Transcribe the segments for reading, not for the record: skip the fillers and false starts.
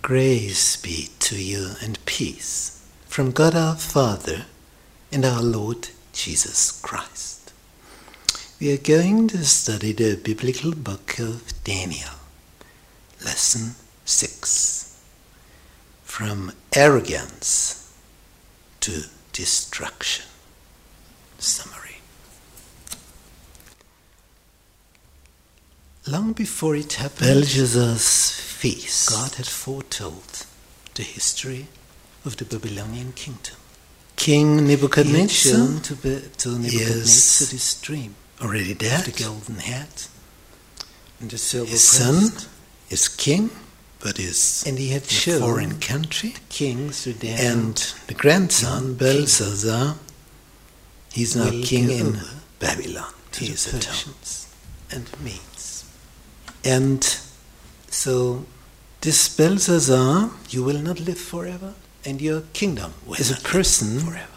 Grace be to you and peace from God our Father and our Lord Jesus Christ. We are going to study the biblical book of Daniel, lesson 6, from arrogance to destruction. Summary. Long before it happened, Belshazzar's feast, God had foretold the history of the Babylonian kingdom. King Nebuchadnezzar had shown to Nebuchadnezzar this dream, already dead, the golden head and the silver breast. His son is king, but is and he had in a foreign country. The kings were there, and the grandson Belshazzar, he's now king in Babylon. He is a Persians and Medes. And so this Belshazzar, you will not live forever, and your kingdom is a person forever,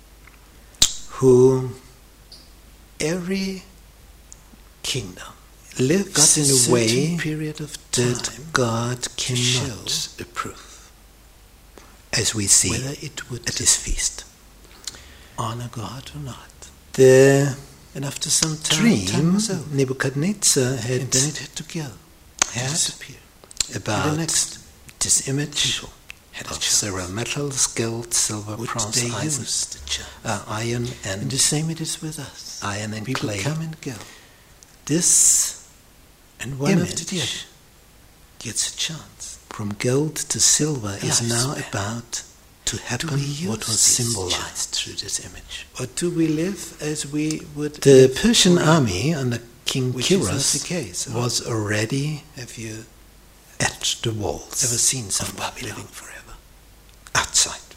who every kingdom lives in a way period of time that God cannot approve, as we see whether it would at this feast honor God or not. And after some time, Nebuchadnezzar had, and then it had to go, had disappear. About this image of several metals, gold, silver, bronze, iron, and the same it is with us. Iron and people clay come and go. This and one image after the other gets a chance. From gold to silver is now about to happen what was symbolized through this image. Or do we live as we would? The Persian army under King Kiros was already at the walls. Ever seen someone living forever outside?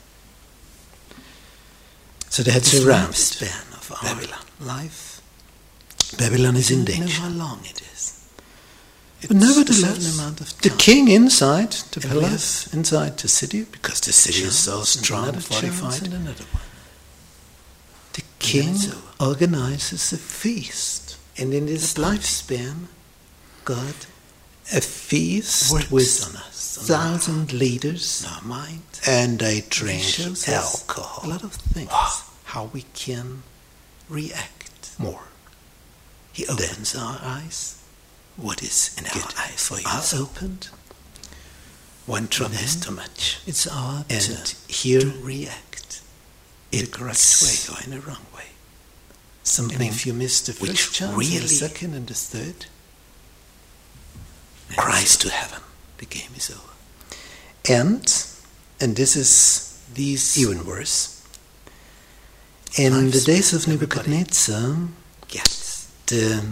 So they had surrounded span of Babylon. Life. Babylon is in danger. Know how long it is. But nevertheless, the king inside the palace, inside the city, because the city is so strong, fortified, the king organizes a feast. And in this lifespan, God, a feast with 1,000 leaders, and they drink alcohol. A lot of things, how we can react more. He opens our eyes. What is in our eyes for you are opened. One drop is too much. It's our turn to react in the correct way or in the wrong way. Something, and if you miss the first chance, really the second and the third, cries to heaven. The game is over. And this is even worse. In the days of Nebuchadnezzar, the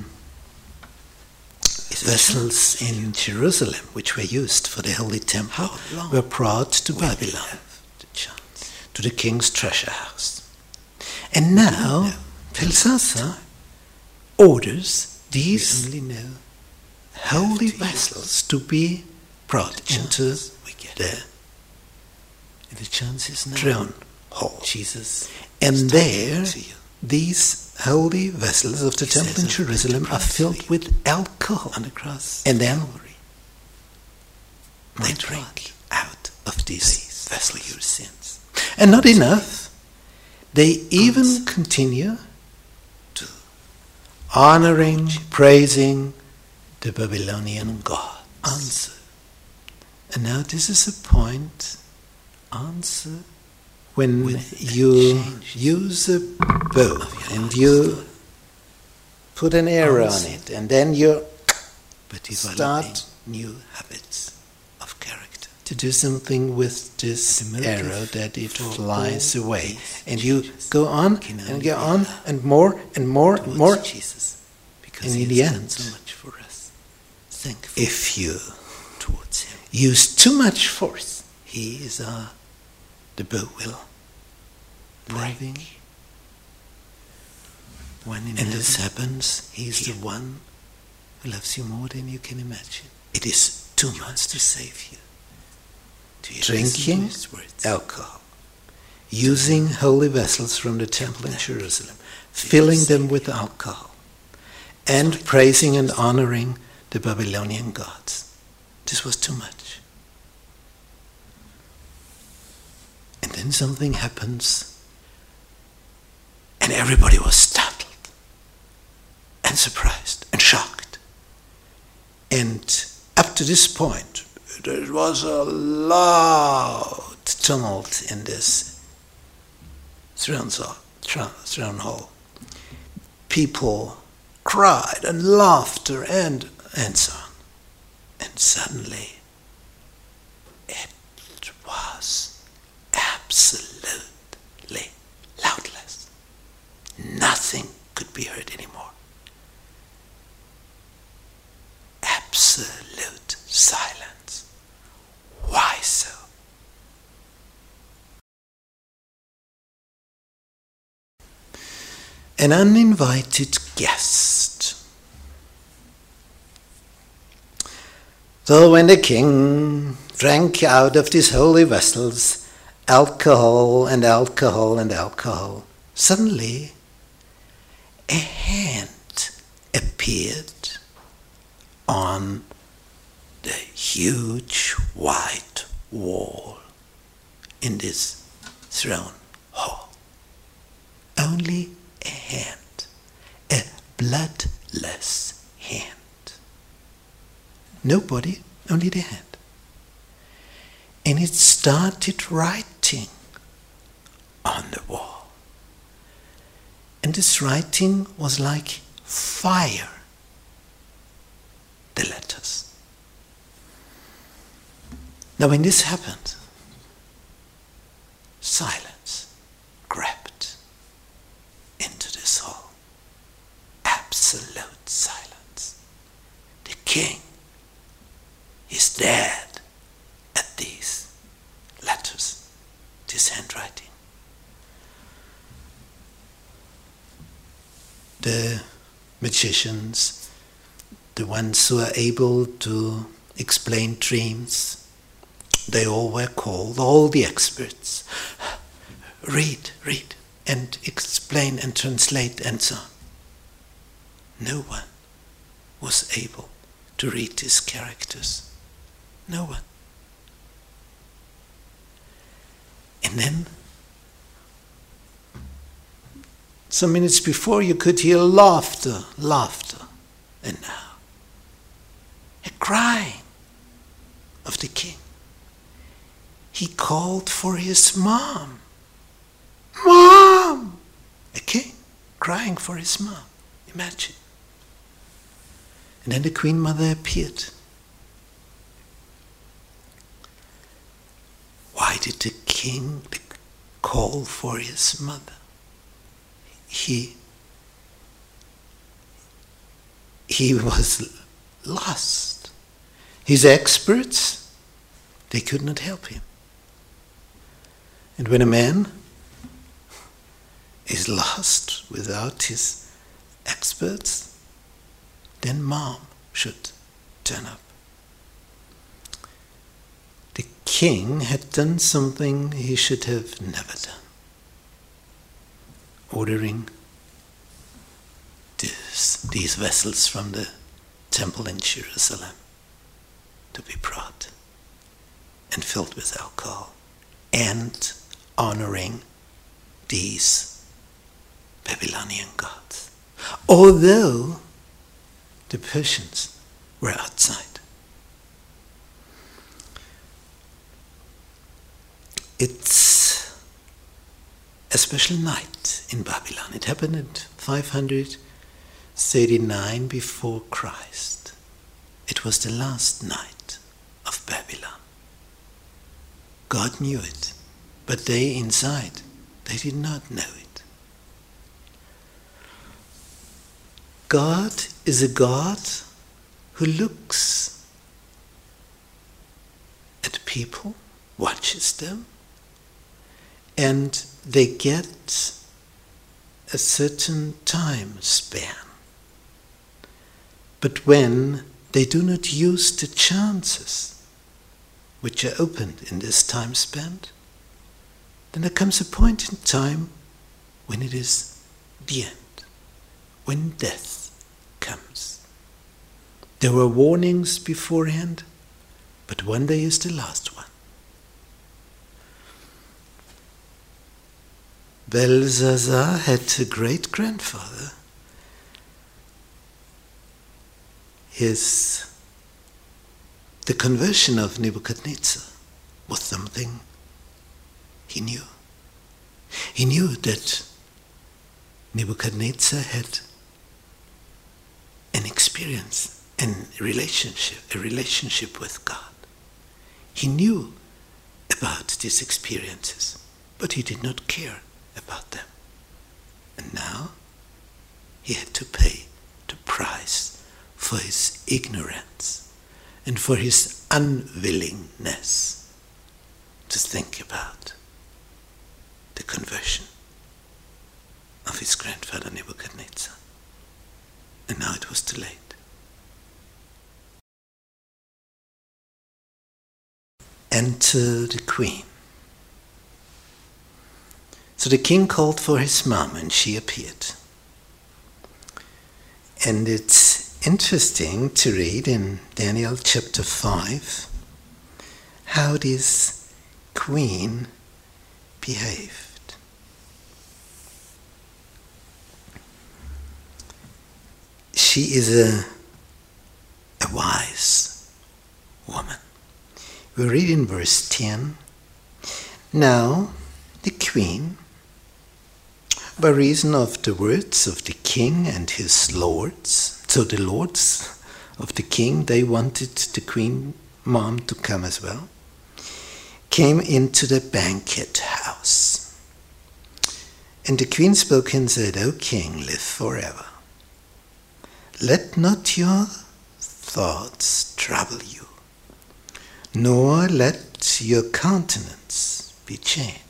vessels in Jerusalem, which were used for the Holy Temple, were brought to Babylon, to the king's treasure house. And now, Belshazzar orders these holy vessels to be brought into the throne hall. And there, these holy vessels of the temple in Jerusalem are filled with alcohol. And then they drink out of these vessels your sins. And not enough, they even continue to honoring, praising the Babylonian gods. And now this is a point, when you use a bow and you put an arrow on it, and then you start new habits of character to do something with this arrow that it flies away, and you go on and go on and more and more and more, and in the end, if you use too much force, the bow will break. And this happens, he's the one who loves you more than you can imagine. It is too much to save you. Drinking alcohol, using holy vessels from the temple in Jerusalem, filling them with alcohol, and praising and honoring the Babylonian gods. This was too much. then something happens, and everybody was startled and surprised and shocked. And up to this point, there was a loud tumult in this throne hall. People cried and laughter and so on. And suddenly it was absolutely loudless. Nothing could be heard anymore. Absolute silence. Why so? An uninvited guest. So when the king drank out of these holy vessels alcohol and alcohol and alcohol, suddenly a hand appeared on the huge white wall in this throne hall. Only a hand, a bloodless hand. Nobody, only the hand. And it started writing on the wall. And this writing was like fire, the letters. Now when this happened, silence grabbed into this hall. Absolute silence. The king is dead at these letters, this handwriting. The magicians, the ones who are able to explain dreams, they all were called, all the experts. Read, and explain and translate and so on. No one was able to read these characters. No one. And then, some minutes before, you could hear laughter, and now a crying of the king. He called for his mom. Mom! A king crying for his mom. Imagine. And then the Queen Mother appeared. Why did the king call for his mother? He was lost. His experts, they could not help him. And when a man is lost without his experts, then mom should turn up. The king had done something he should have never done. Ordering these vessels from the temple in Jerusalem to be brought and filled with alcohol, and honoring these Babylonian gods, although the Persians were outside. It's a special night in Babylon. It happened in 539 before Christ. It was the last night of Babylon. God knew it, but they inside, they did not know it. God is a God who looks at people, watches them, and they get a certain time span. But when they do not use the chances which are opened in this time span, then there comes a point in time when it is the end, when death comes. There were warnings beforehand, but one day is the last one. Belshazzar had a great-grandfather. The conversion of Nebuchadnezzar was something he knew. He knew that Nebuchadnezzar had an experience, a relationship with God. He knew about these experiences, but he did not care about them. And now he had to pay the price for his ignorance and for his unwillingness to think about the conversion of his grandfather Nebuchadnezzar. And now it was too late. Enter the queen. So the king called for his mom and she appeared. And it's interesting to read in Daniel chapter 5 how this queen behaved. She is a wise woman. We read in verse 10, "Now the queen, by reason of the words of the king and his lords," so the lords of the king, they wanted the queen mom to come as well, "came into the banquet house. And the queen spoke and said, O king, live forever. Let not your thoughts trouble you, nor let your countenance be changed."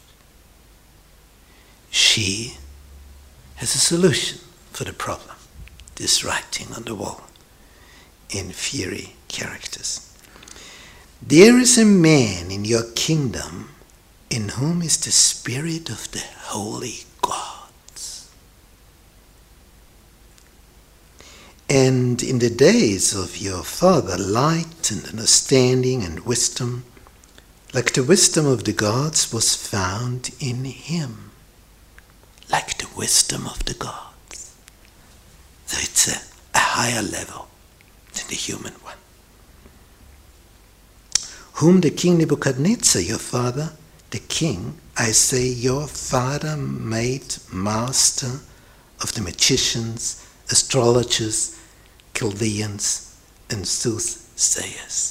She has a solution for the problem. This writing on the wall in fiery characters. "There is a man in your kingdom in whom is the spirit of the holy gods. And in the days of your father, light and understanding and wisdom, like the wisdom of the gods, was found in him." Like the wisdom of the gods. So it's a higher level than the human one. "Whom the king Nebuchadnezzar, your father, the king, I say your father, made master of the magicians, astrologers, Chaldeans, and soothsayers."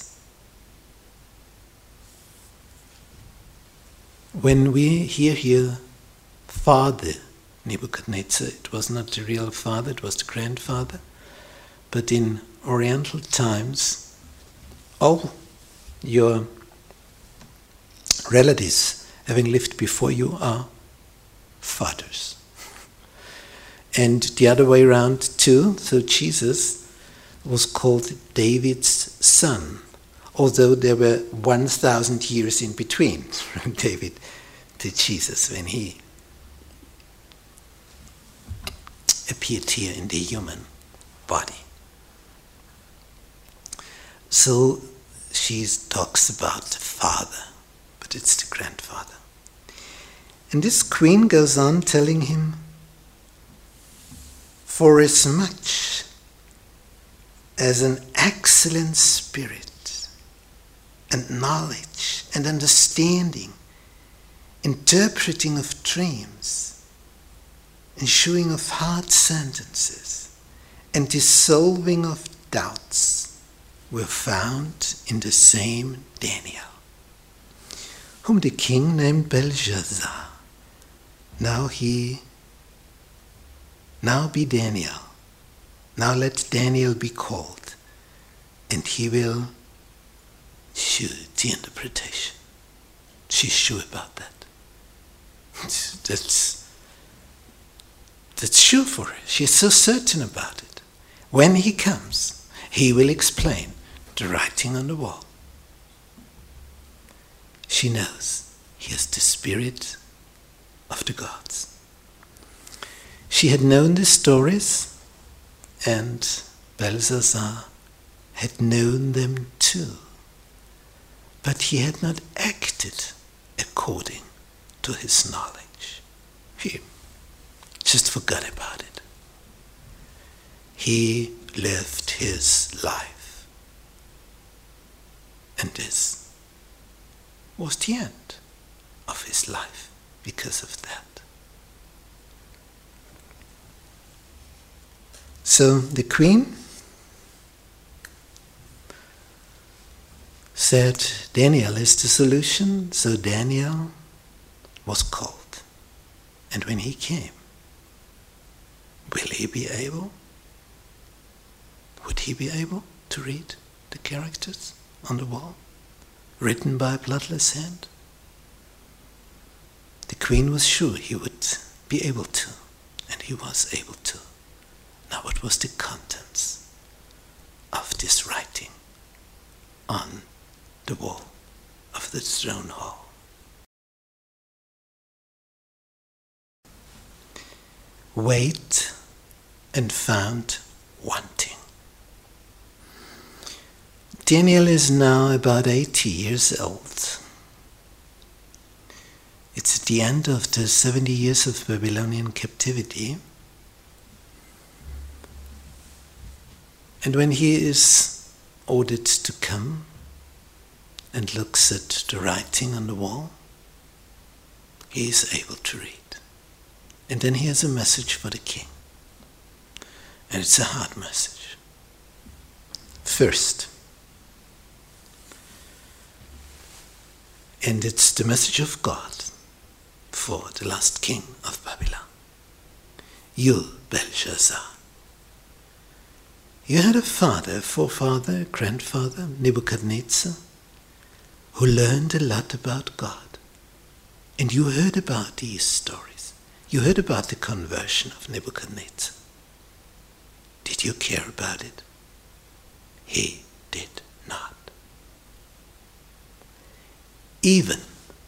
When we hear here father Nebuchadnezzar, it was not the real father, it was the grandfather. But in Oriental times, all your relatives having lived before you are fathers. And the other way around too, so Jesus was called David's son, although there were 1,000 years in between from David to Jesus when he appeared here in the human body. So she talks about the father, but it's the grandfather. And this queen goes on telling him, "For as much as an excellent spirit and knowledge and understanding, interpreting of dreams, ensuing of hard sentences, and dissolving of doubts were found in the same Daniel, whom the king named Belshazzar. Now be Daniel. Now let Daniel be called, and he will shew the interpretation." She's sure about that. That's sure for her. She's so certain about it. When he comes, he will explain the writing on the wall. She knows he has the spirit of the gods. She had known the stories, and Belshazzar had known them too. But he had not acted according to his knowledge. He just forgot about it. He lived his life. And this was the end of his life because of that. So the queen said, Daniel is the solution. So Daniel was called. And when he came, will he be able? Would he be able to read the characters on the wall, written by a bloodless hand? The queen was sure he would be able to, and he was able to. Now, what was the contents of this writing on the wall of the throne hall? Wait and found wanting. Daniel is now about 80 years old. It's at the end of the 70 years of Babylonian captivity. And when he is ordered to come and looks at the writing on the wall, he is able to read. And then he has a message for the king. And it's a hard message. First, and it's the message of God for the last king of Babylon. You, Belshazzar, you had a father, forefather, grandfather, Nebuchadnezzar, who learned a lot about God. And you heard about these stories. You heard about the conversion of Nebuchadnezzar. Did you care about it? He did not. Even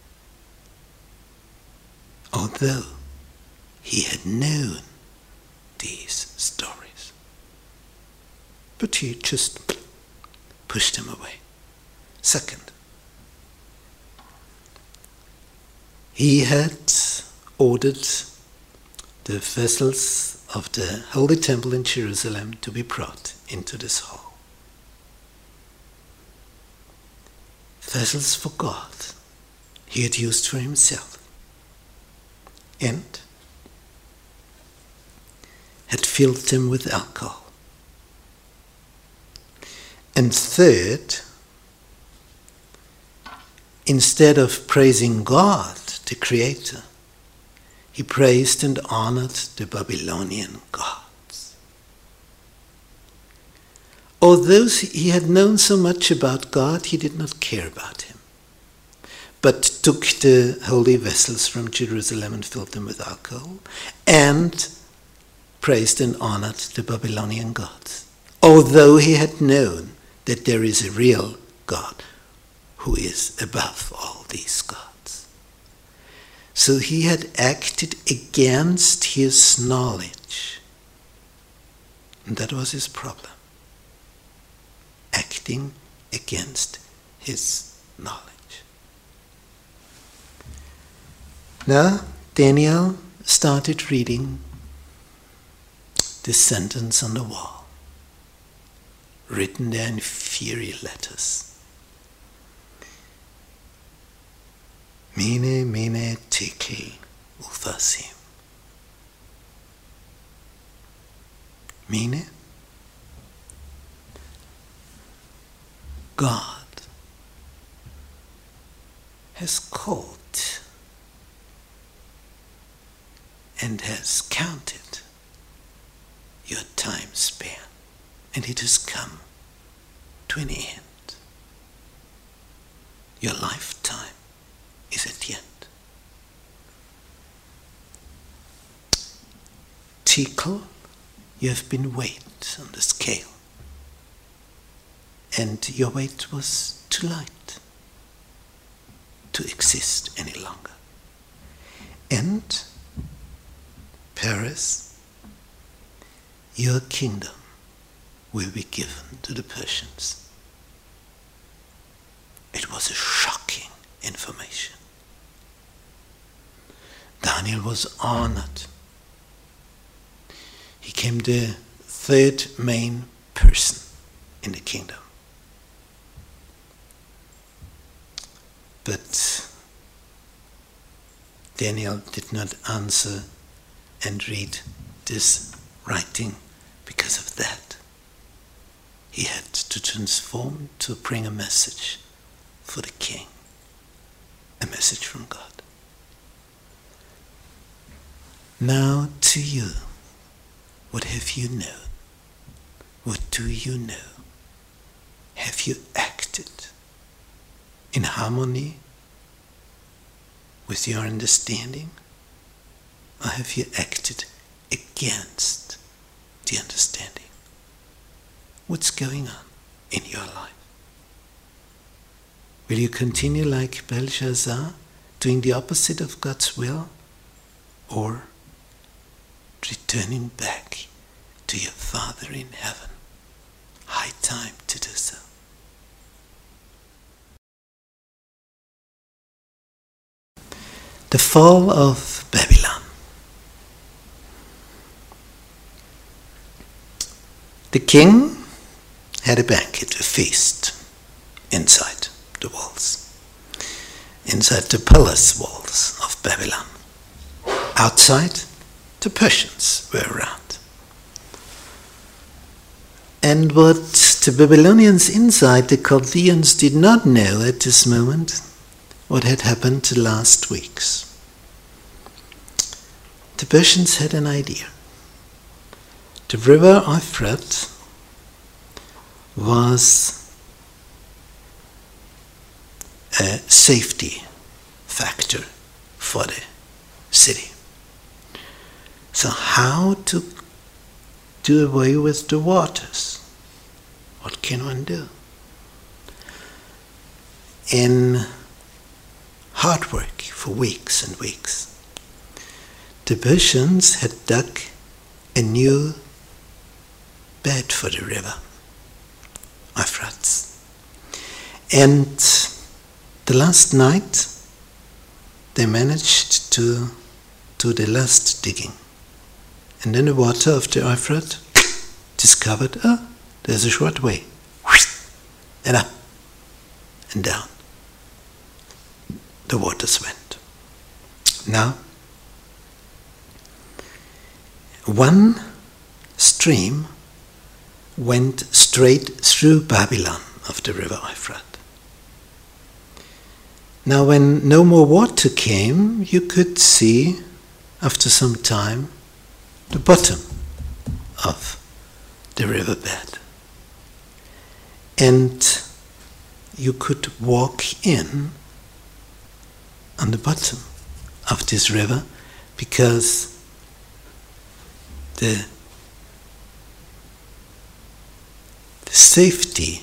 although he had known these stories. But he just pushed them away. Second, he had ordered the vessels of the Holy Temple in Jerusalem to be brought into this hall. Vessels for God he had used for himself, and had filled them with alcohol. And third, instead of praising God, the Creator, he praised and honored the Babylonian gods. Although he had known so much about God, he did not care about him, but took the holy vessels from Jerusalem and filled them with alcohol, and praised and honored the Babylonian gods, although he had known that there is a real God who is above all these gods. So he had acted against his knowledge. And that was his problem. Acting against his knowledge. Now, Daniel started reading the sentence on the wall, written there in fiery letters. Mene, mene, tekel, upharsin. Mene, God has called and has counted your time span, and it has come to an end. Your lifetime is at the end. Tekel, you have been weighed on the scale, and your weight was too light to exist any longer. And Peres, your kingdom will be given to the Persians. It was a shocking information. Daniel was honored. He became the third main person in the kingdom. But Daniel did not answer and read this writing because of that. He had to transform to bring a message for the king, a message from God. Now to you, what have you known? What do you know? Have you acted in harmony with your understanding? Or have you acted against the understanding? What's going on in your life? Will you continue like Belshazzar, doing the opposite of God's will? Or returning back to your Father in heaven? High time to do so. The fall of Babylon. The king had a banquet, a feast, inside the walls, inside the palace walls of Babylon. Outside, the Persians were around. And what the Babylonians inside, the Chaldeans, did not know at this moment, what had happened the last weeks. The Persians had an idea. The river Euphrates was a safety factor for the city. So how to do away with the waters? What can one do? In hard work for weeks and weeks, the Persians had dug a new bed for the river Euphrates. And the last night they managed to do the last digging. And then the water of the Euphrates discovered, there's a short way. And up and down the waters went. Now, one stream went straight through Babylon of the river Euphrates. Now when no more water came, you could see, after some time, the bottom of the riverbed. And you could walk in on the bottom of this river because the safety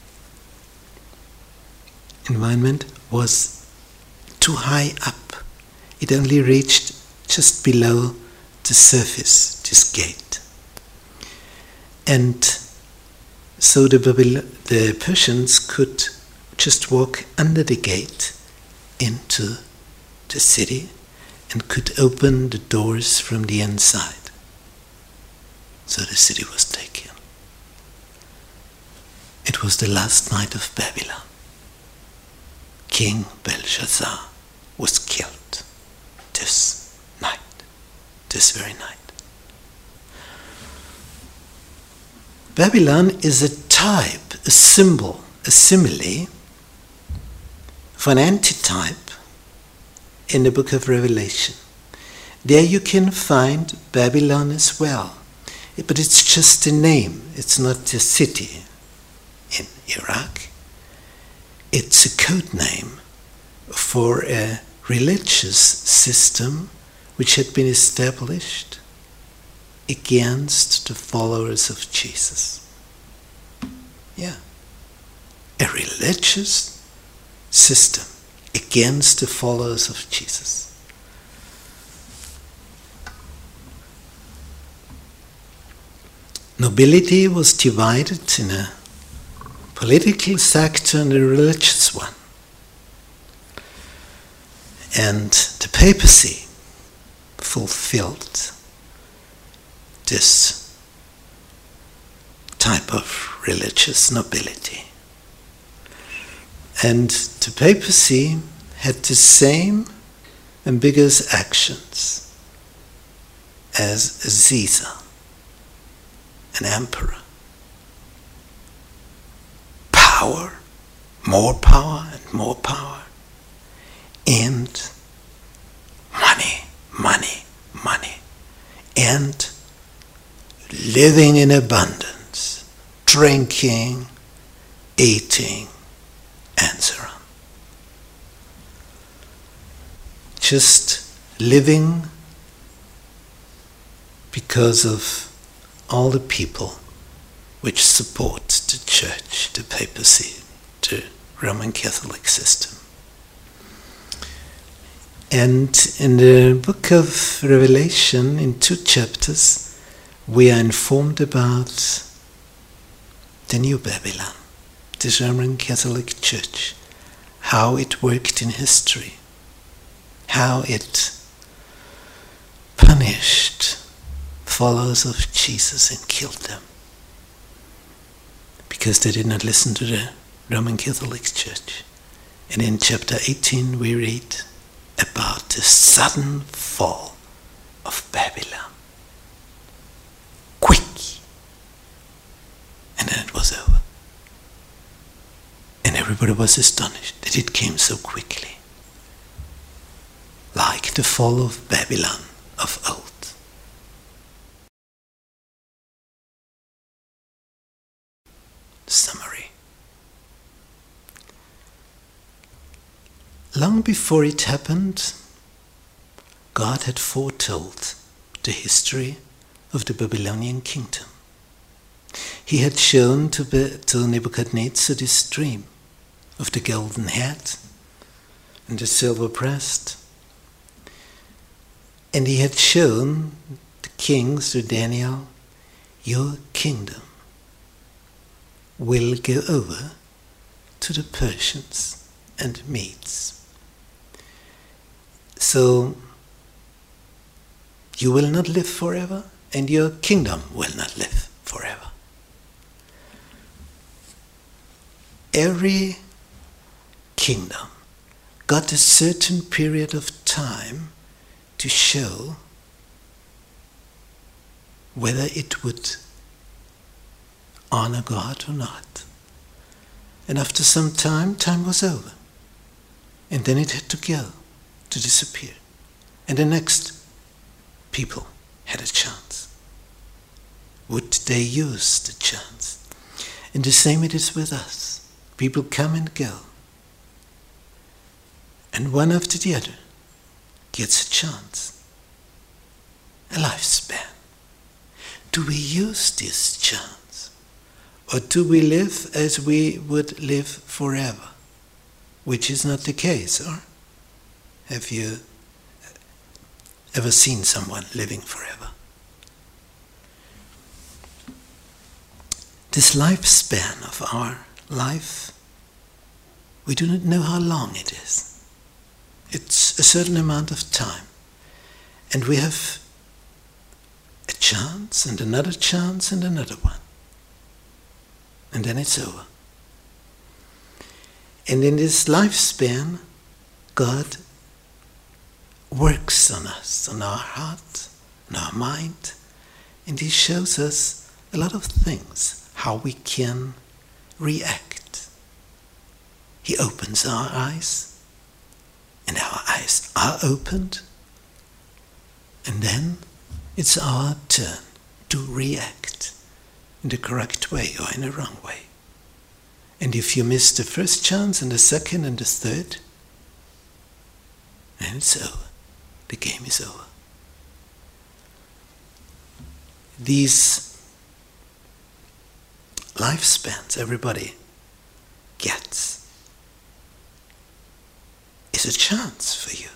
environment was too high up. It only reached just below the surface, this gate. And so the Persians could just walk under the gate into the city and could open the doors from the inside. So the city was taken. It was the last night of Babylon. King Belshazzar was killed this night, this very night. Babylon is a type, a symbol, a simile for an antitype in the book of Revelation. There you can find Babylon as well. But it's just a name. It's not a city in Iraq. It's a code name for a religious system which had been established against the followers of Jesus. Yeah. A religious system against the followers of Jesus. Nobility was divided in a political sector and a religious one. And the papacy fulfilled this type of religious nobility. And the papacy had the same ambiguous actions as Caesar, an emperor. Power, more power and more power, and money, money, money, and living in abundance, drinking, eating, and so on. Just living because of all the people which support the church, the papacy, the Roman Catholic system. And in the book of Revelation, in 2 chapters, we are informed about the New Babylon, the Roman Catholic Church, how it worked in history, how it punished followers of Jesus and killed them because they did not listen to the Roman Catholic Church. And in chapter 18 we read about the sudden fall of Babylon. Quick! And then it was over. And everybody was astonished that it came so quickly. Like the fall of Babylon of old. Summary. Long before it happened, God had foretold the history of the Babylonian kingdom. He had shown to Nebuchadnezzar this dream of the golden head and the silver breast. And he had shown the king through Daniel, your kingdom will go over to the Persians and Medes. So you will not live forever, and your kingdom will not live forever. Every kingdom got a certain period of time to show whether it would honor God or not. And after some time was over. And then it had to go, to disappear. And the next people had a chance. Would they use the chance? And the same it is with us. People come and go. And one after the other gets a chance. A lifespan. Do we use this chance? Or do we live as we would live forever? Which is not the case, or? Have you ever seen someone living forever? This lifespan of our life, we do not know how long it is. It's a certain amount of time. And we have a chance and another chance and another one. And then it's over. And in this lifespan, God works on us, on our heart, on our mind, and He shows us a lot of things, how we can react. He opens our eyes, and our eyes are opened, and then it's our turn to react in the correct way or in the wrong way. And if you miss the first chance and the second and the third, then it's over. The game is over. These lifespans everybody gets is a chance for you.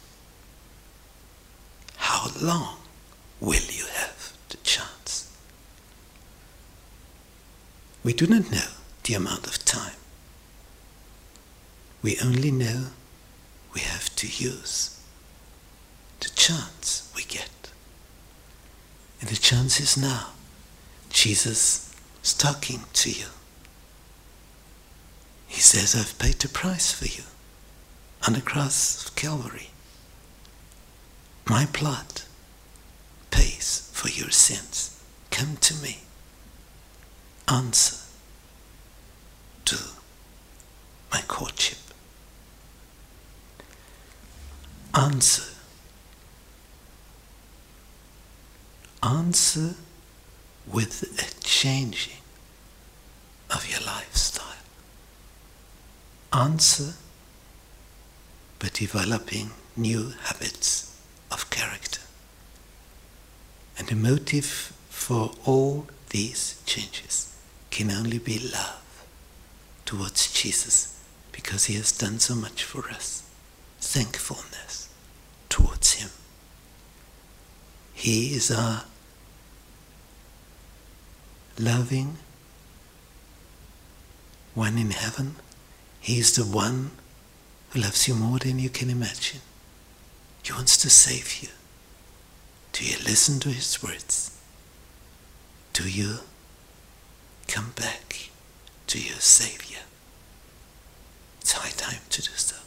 How long will you have the chance? We do not know the amount of time. We only know we have to use the chance we get. And the chance is now. Jesus is talking to you. He says, I've paid the price for you on the cross of Calvary. My blood pays for your sins. Come to me. Answer to my courtship. Answer. Answer with a changing of your lifestyle. Answer by developing new habits of character. And the motive for all these changes can only be love towards Jesus, because he has done so much for us. Thankfulness towards him. He is our loving one in heaven. He is the one who loves you more than you can imagine. He wants to save you. Do you listen to his words? Do you come back to your Savior? It's high time to do so.